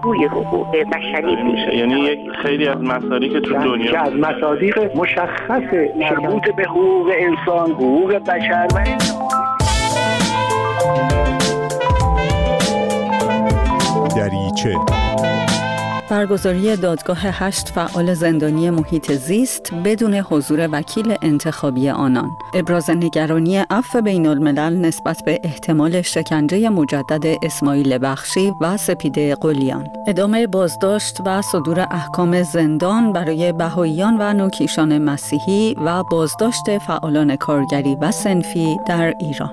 الگوی حقوق بشری میشه. یعنی یک خیلی از مصادیق تو دنیا که از مصادیق مشخص مربوط به حقوق انسان، حقوق بشر و دریچه برگزاری دادگاه 8 فعال زندانی محیط زیست بدون حضور وکیل انتخابی آنان. ابراز نگرانی عفو بین الملل نسبت به احتمال شکنجه مجدد اسماعیل بخشی و سپیده قلیان. ادامه بازداشت و صدور احکام زندان برای بهائیان و نوکیشان مسیحی و بازداشت فعالان کارگری و صنفی در ایران.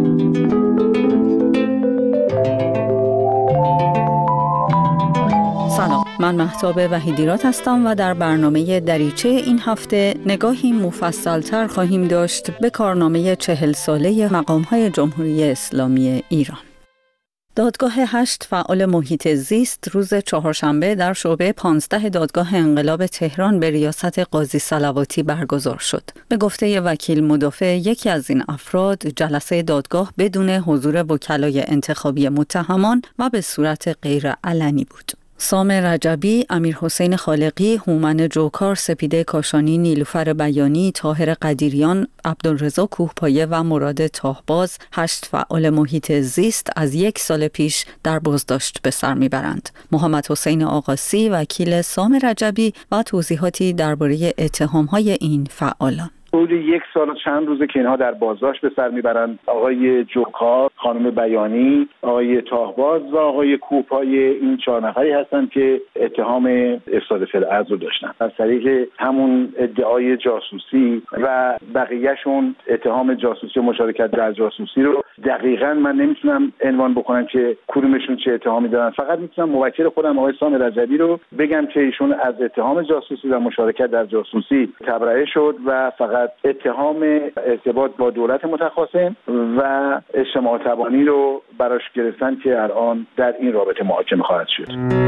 سلام، من مهتاب وحیدیرات هستم و در برنامه دریچه این هفته نگاهی مفصل‌تر خواهیم داشت به کارنامه 40 ساله مقام‌های جمهوری اسلامی ایران. دادگاه 8 فعال محیط زیست روز چهارشنبه در شعبه 15 دادگاه انقلاب تهران به ریاست قاضی صلواتی برگزار شد. به گفته وکیل مدافع یکی از این افراد، جلسه دادگاه بدون حضور وکلای انتخابی متهمان و به صورت غیر علنی بود. سام رجبی، امیرحسین خالقی، هومن جوکار، سپیده کاشانی، نیلوفر بیانی، طاهر قدیریان، عبدالرضا کوهپایه و مراد تاهباز 8 فعال محیط زیست از 1 سال پیش در بازداشت به سر میبرند. محمد حسین آقاسی، وکیل سام رجبی و توضیحاتی درباره اتهام‌های این فعالان. حدود 1 سال و چند روزه که اینها در بازداشت به سر میبرند. آقای جوکار، خانم بیانی، آقای تاهباز و آقای کوهپایه، این 4 نفری هستند که اتهام افساد فی‌الارض رو داشتن از طریق همون ادعای جاسوسی و بقیه‌شون اتهام جاسوسی و مشارکت در جاسوسی رو دقیقاً من نمیتونم عنوان بکنم که کدومشون چه اتهامی دارن. فقط میتونم موکل خودم آقای سام رجبی رو بگم که ایشون از اتهام جاسوسی و مشارکت در جاسوسی تبرئه شد و فقط اتهام ارتباط با دولت متخاصم و اجتماع تبانی رو براش گرفتن که الان در این رابطه محاکمه خواهد شد.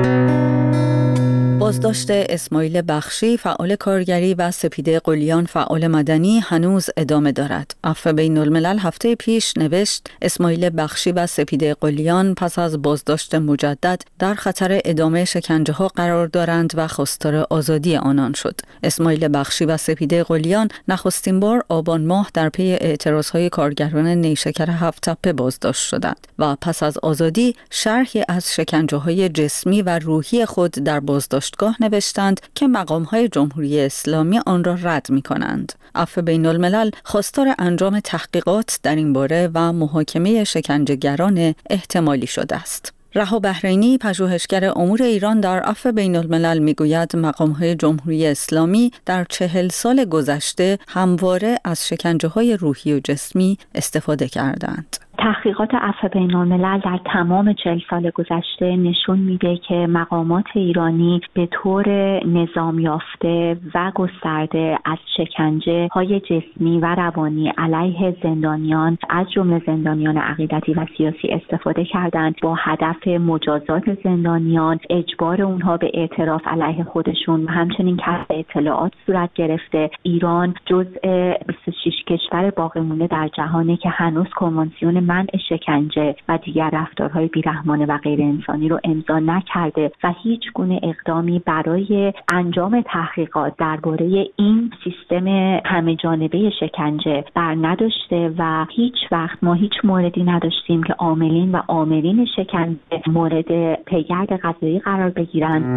بازداشت اسماعیل بخشی فعال کارگری و سپیده قلیان فعال مدنی هنوز ادامه دارد. عفو بین الملل هفته پیش نوشت اسماعیل بخشی و سپیده قلیان پس از بازداشت مجدد در خطر ادامه شکنجه ها قرار دارند و خواستار آزادی آنان شد. اسماعیل بخشی و سپیده قلیان نخستین بار آبان ماه در پی اعتراضهای کارگران نیشکر 7 تپه بازداشت شدند و پس از آزادی شرحی از شکنجه های جسمی و روحی خود در بازداشت نوشتند که مقام‌های جمهوری اسلامی آن را رد می‌کنند. عفو بین الملل خواستار انجام تحقیقات در این باره و محاکمه شکنجه‌گران احتمالی شده است. رها بحرینی، پژوهشگر امور ایران در عفو بین الملل میگوید مقام‌های جمهوری اسلامی در 40 سال گذشته همواره از شکنجه‌های روحی و جسمی استفاده کردند. تحقیقات عفو بین الملل در تمام 40 سال گذشته نشون میده که مقامات ایرانی به طور نظام یافته و گسترده از شکنجه های جسمی و روانی علیه زندانیان از جمله زندانیان عقیدتی و سیاسی استفاده کردند با هدف مجازات زندانیان، اجبار اونها به اعتراف علیه خودشون و همچنین کسب اطلاعات صورت گرفته. ایران جزء 26 کشور باقی مونده در جهانه که هنوز کنوانسیون منع شکنجه و دیگر رفتارهای بیرحمانه و غیر انسانی رو امضا نکرده و هیچ گونه اقدامی برای انجام تحقیقات درباره این سیستم همه جانبه شکنجه بر نداشته و هیچ وقت ما هیچ موردی نداشتیم که عاملین و عاملین شکنجه مورد پیگرد قضایی قرار بگیرند.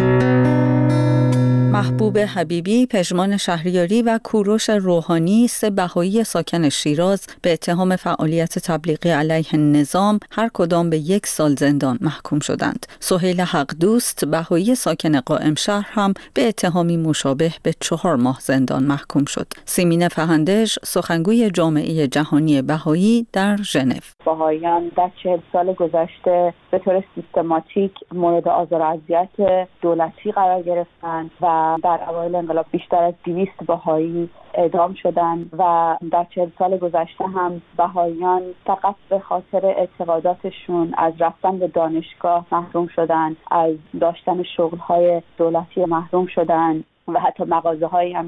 محبوب حبیبی، پژمان شهریاری و کوروش روحانی، 3 بهایی ساکن شیراز به اتهام فعالیت تبلیغی علیه نظام هر کدام به 1 سال زندان محکوم شدند. سهیل حق دوست، بهایی ساکن قائم شهر هم به اتهامی مشابه به 4 ماه زندان محکوم شد. سیمین فهندش، سخنگوی جامعه جهانی بهایی در ژنو: بهاییان در 40 سال گذشته به طور سیستماتیک مورد آزار و اذیت دولتی قرار گرفتند و در اوایل انقلاب بیشتر از 200 بهایی اعدام شدند و در 40 سال گذشته هم بهاییان فقط به خاطر اعتقاداتشون از رفتن به دانشگاه محروم شدند، از داشتن شغل‌های دولتی محروم شدند و حتی مغازه‌هایی هم که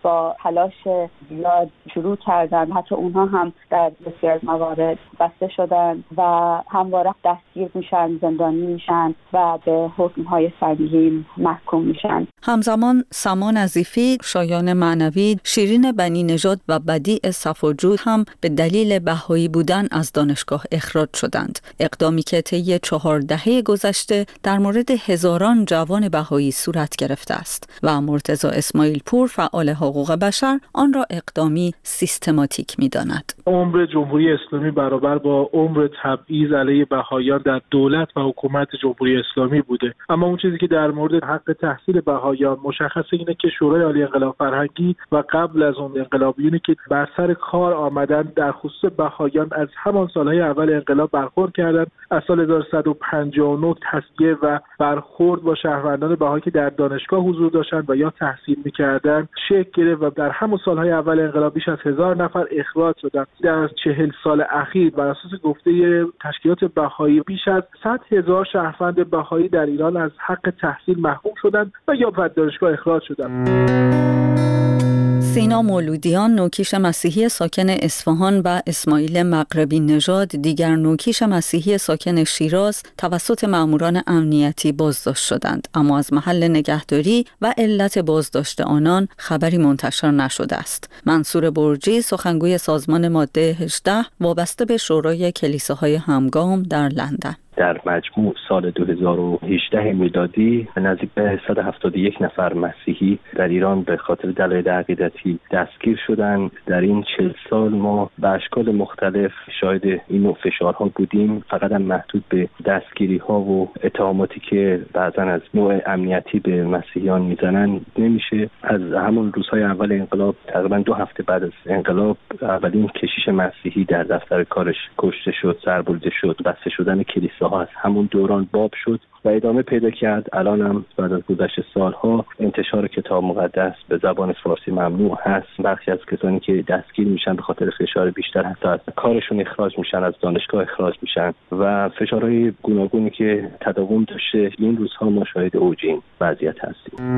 با تلاش زیاد شروع کردن. حتی اونها هم در بسیار موارد بسته شدن و همواره دستگیر میشن، زندانی میشن و به حکم‌های سنگین محکوم میشن. همزمان سما نظیفی، شایان معنوی، شیرین بنی نژاد و بدیع صفوجود هم به دلیل بهایی بودن از دانشگاه اخراج شدند. اقدامی که طی 4 دهه گذشته در مورد هزاران جوان بهایی صورت گرفته است و مرتضی اسماعیل پور، فعال حقوق بشر، آن را اقدامی سیستماتیک می‌داند. عمر جمهوری اسلامی برابر با عمر تبعیض علیه بهاییان در دولت و حکومت جمهوری اسلامی بوده. اما اون چیزی که در مورد حق تحصیل بهاییان مشخصه اینه که شورای عالی انقلاب فرهنگی و قبل از اون انقلابیونی که بر سر کار آمدن در خصوص بهاییان از همان سالهای اول انقلاب برخورد کردند. از سال 1159 تصفیه و برخورد با شهروندان بهایی که در دانشگاه حضور داشتند و یا تحصیل می‌کردند شکل گرفت و در همون سالهای اول انقلاب بیش از 1000 نفر اخراج شدند. در 40 سال اخیر بر اساس گفته تشکیلات بهایی بیش از 100,000 شهروند بهایی در ایران از حق تحصیل محروم شدند و یا از دانشگاه اخراج شدند. سینا مولودیان، نوکیش مسیحی ساکن اصفهان، و اسماعیل مغربی نژاد، دیگر نوکیش مسیحی ساکن شیراز، توسط ماموران امنیتی بازداشت شدند، اما از محل نگهداری و علت بازداشت آنان خبری منتشر نشده است. منصور برجی، سخنگوی سازمان ماده 18 وابسته به شورای کلیساهای همگام در لندن: در مجموع سال 2018 میلادی نزدیک به 171 نفر مسیحی در ایران به خاطر دلایل عقیدتی دستگیر شدند. در این 40 سال ما به اشکال مختلف شاهد این نوع فشارها بودیم. فقط هم محدود به دستگیری ها و اتهاماتی که بعضا از نوع امنیتی به مسیحیان میزنن نمیشه. از همون روزهای اول انقلاب، تقریبا 2 هفته بعد از انقلاب، اولین کشیش مسیحی در دفتر کارش کشته شد، سربریده شد. بسته شدن کلیساها از همون دوران باب شد و ادامه پیدا کرد. الان هم بعد از گذشت سالها انتشار کتاب مقدس به زبان فارسی ممنوع هست. برخی از کسانی که دستگیر میشن به خاطر فشار بیشتر حتی از کارشون اخراج میشن، از دانشگاه اخراج میشن و فشارهای گوناگونی که تداوم داشته. این روزها ما شاهد اوج این وضعیت هستیم.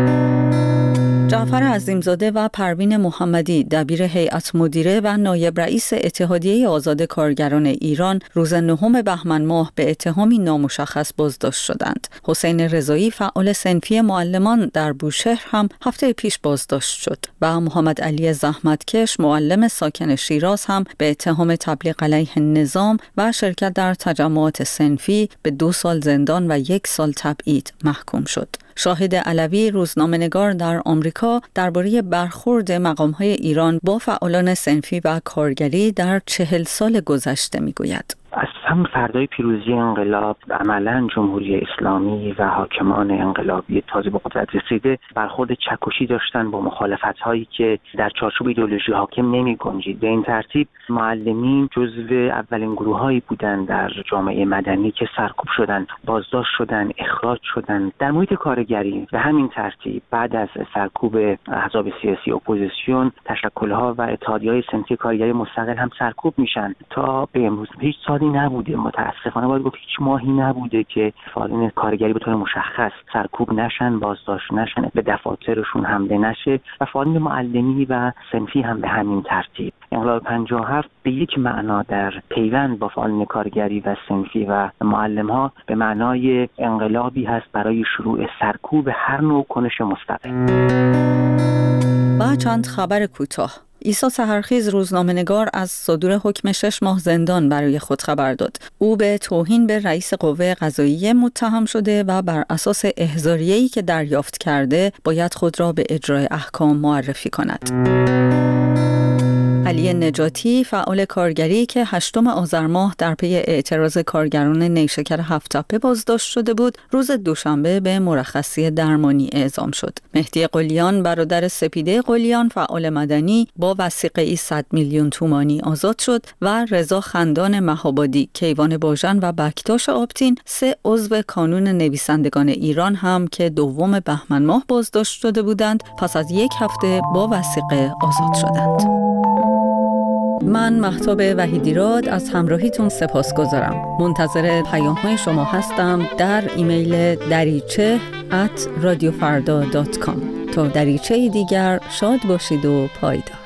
جعفر عظیمزاده و پروین محمدی، دبیر هیئت مدیره و نایب رئیس اتحادیه آزاد کارگران ایران، روز 9 بهمن ماه به اتهامی نامشخص بازداشت شدند. حسین رضایی، فعال صنفی معلمان در بوشهر، هم هفته پیش بازداشت شد و محمد علی زحمتکش، معلم ساکن شیراز، هم به اتهام تبلیغ علیه نظام و شرکت در تجمعات صنفی به 2 سال زندان و 1 سال تبعید محکوم شد. شاهد علوی، روزنامه‌نگار در آمریکا، درباره برخورد مقام‌های ایران با فعالان صنفی و کارگری در 40 سال گذشته می‌گوید: از همون فردای پیروزی انقلاب عملاً جمهوری اسلامی و حاکمان انقلابی تازه به قدرت رسیده برخورد چکشی داشتن با مخالفت‌هایی که در چارچوب ایدئولوژی حاکم نمی‌گنجید. به این ترتیب معلمین جزو اولین گروه‌هایی بودند در جامعه مدنی که سرکوب شدند، بازداشت شدند، اخراج شدند. در محیط کارگری به همین ترتیب بعد از سرکوب احزاب سیاسی اپوزیسیون، تشکل‌ها و اتحادیه‌های صنفی کارگری مستقل هم سرکوب میشن تا به امروز. هیچ نبوده، متاسفانه باید گفت هیچ ماهی نبوده که فعالین کارگری به طور مشخص سرکوب نشن، بازداشت نشن، به دفاترشون حمله نشه و فعالین معلمی و صنفی هم به همین ترتیب. انقلاب 57 به یک معنا در پیوند با فعالین کارگری و صنفی و معلم‌ها به معنای انقلابی هست برای شروع سرکوب هر نوع کنش مستقل. با چند خبر کوتاه: عیسی سحرخیز، روزنامه‌نگار، از صدور حکم 6 ماه زندان برای خود خبر داد. او به توهین به رئیس قوه قضاییه متهم شده و بر اساس احضاریه‌ای که دریافت کرده باید خود را به اجرای احکام معرفی کند. علی نجاتی، فعال کارگری که 8 آذر ماه در پی اعتراض کارگران نیشکر هفت‌تپه بازداشت شده بود، روز دوشنبه به مرخصی درمانی اعزام شد. مهدی قلیان، برادر سپیده قلیان، فعال مدنی، با وثیقه‌ای 100 میلیون تومانی آزاد شد و رضا خندان مهابادی، کیوان باژن و بکتاش آبتین، 3 عضو کانون نویسندگان ایران هم که 2 بهمن ماه بازداشت شده بودند، پس از 1 هفته با وثیقه آزاد شدند. من مهتاب وحیدیراد از همراهیتون سپاسگزارم. منتظر پیام‌های شما هستم در ایمیل dariche@radiofarda.com. تا دریچه دیگر شاد باشید و پایدار.